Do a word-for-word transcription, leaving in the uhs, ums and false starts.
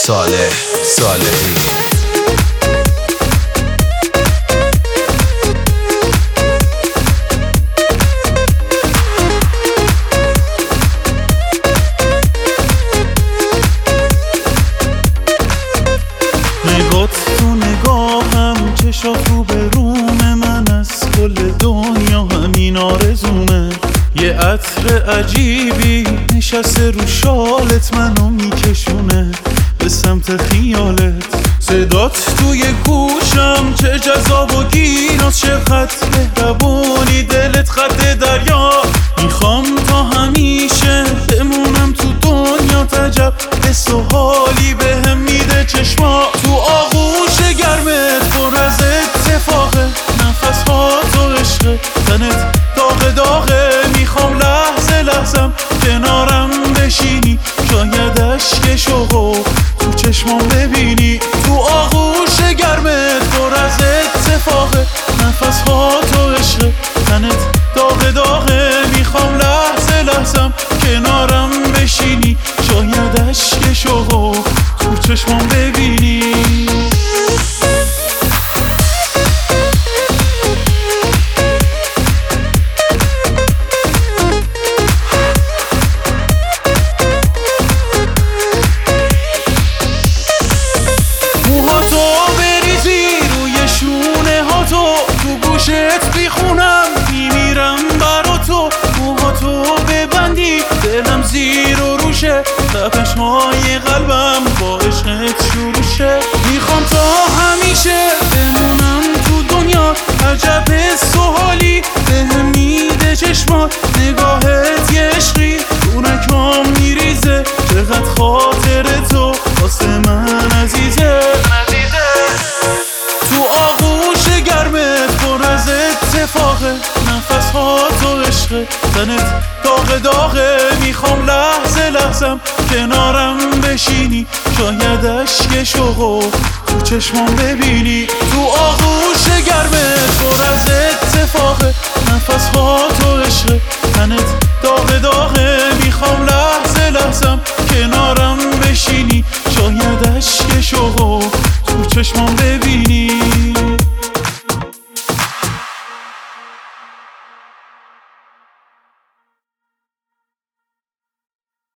صالح صالحی. نگات تو نگاهم، چشات رو به روم من، از کل دنیا همین آرزومه. یه عطر عجیبی نشسته رو شالت، منو میکشونه به سمت خیالت. صدات توی گوشم چه جذاب و گیراست، چه خط مهربونی، دلت خط دریا. میخوام تا همیشه بمونم تو دنیا، عجب حس و حالی بهم میده چشما. تو آغوش گرمت پر از اتفاقه، نفس ها تو عشقه، تنت داغ داغه. میخوام لحظه لحظم کنارم بشینی، شاید اشک شوقو تو چشمام ببینی. تو آغوش گرمت پر از اتفاقه، نفس ها تو عشقه، تنت داغ داغه. میخوام لحظه لحظم کنارم بشینی، شاید اشک شوقو تو چشمام ببینی. بیخونم میمیرم برا تو، موها تو ببندی دلم زیر و روشه، تپش های قلبم با عشقت شروع شه. میخوام تا همیشه بمونم تو دنیا، عجب حس و حالی بهم میده چشمات. نگاهت یه عشقی خونکام میریزه، چقدر خاطر تو واسه من عزیزه. تو آغوش گرمت پر از اتفاقه، نفس ها تو عشقه، تنت داغ داغه. میخوام لحظه لحظم کنارم بشینی، شاید اشک شوقو تو چشمام ببینی. تو آغوش گرمت پر از اتفاقه، نفس ها تو عشقه، تنت داغ داغه. میخوام لحظه لحظم کنارم بشینی، شاید اشک شوقو تو چشمام ببینی.